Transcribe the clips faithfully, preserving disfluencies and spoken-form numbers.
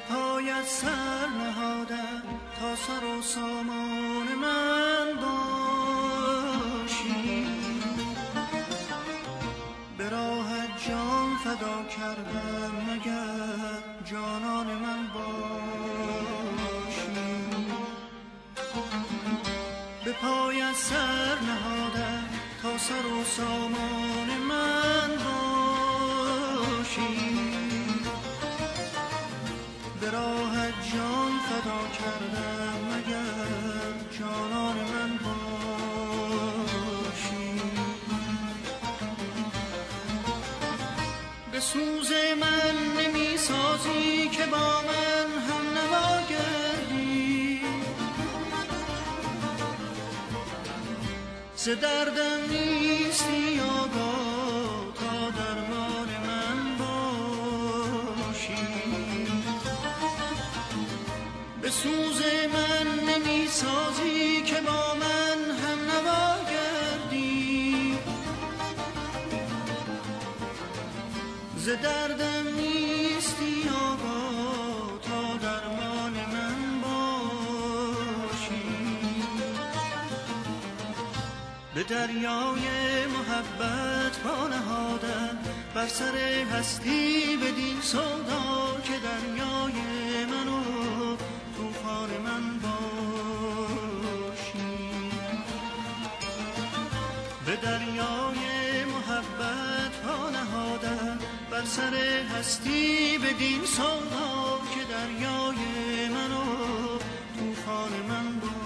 پایت سر نهادم تا سر و سامان من باشی، به راهت جان فدا کردم مگر جانان من باشی. به پایت سر نهادم تا سر و سامان من باشی، به راهت جان فدا کردم مگر جانان من باشی. به سوز من نمی سازی که با من هم نوا گردی، ز دردم نیستی آگاه تا درمان من باشی. به سوز من نمی سازی که با من هم نوا گردی، ز دردم نیستی آگاه تا درمان من باشی. به دریای محبت پا نهادم بر سر هستی بدین سودا که دریای منو طوفان من باشی. به دریای محبت پا نهادم بر سر هستی بدین سودا که دریای منو طوفان من باشی.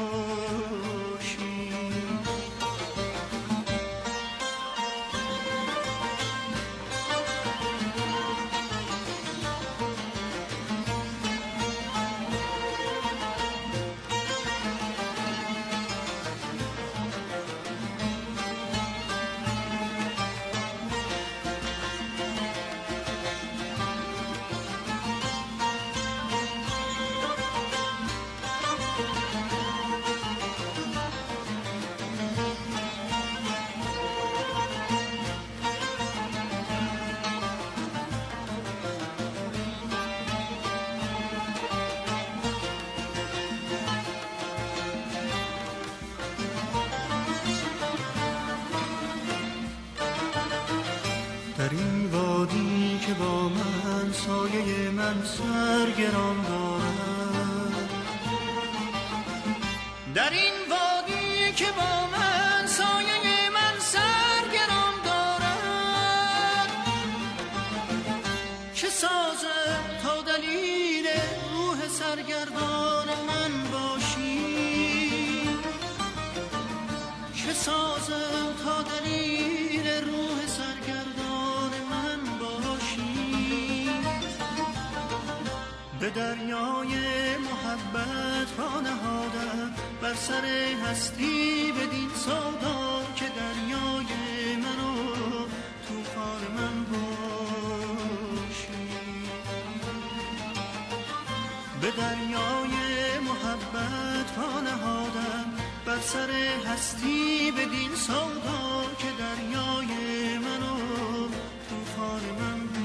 در این وادی که با من سایه من سرگران دارد، در این وادی که با من سایه من سرگران دارد، چه سازم تا دلیل روح سرگردان من باشی، چه سازم تا دلیل روح سرگردان من باشی. به دریای محبت پا نهادم بر سر هستی بدین سودا که دریای منو طوفان من باشی. به دریای محبت پا نهادم بر سر هستی بدین سودا که دریای منو طوفان من باشی.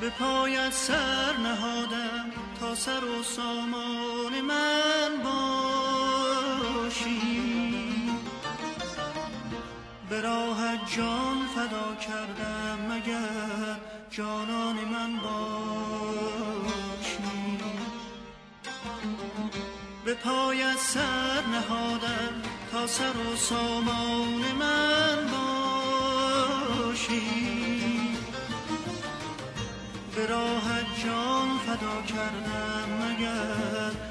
به پایت سر نهادم تا سر و سامان من باشی، به راهت جان فدا کردم مگر جانان من باشی. به پایت سر نهادم تا سر و سامان من باشی، به راهت جان فدا کردم مگر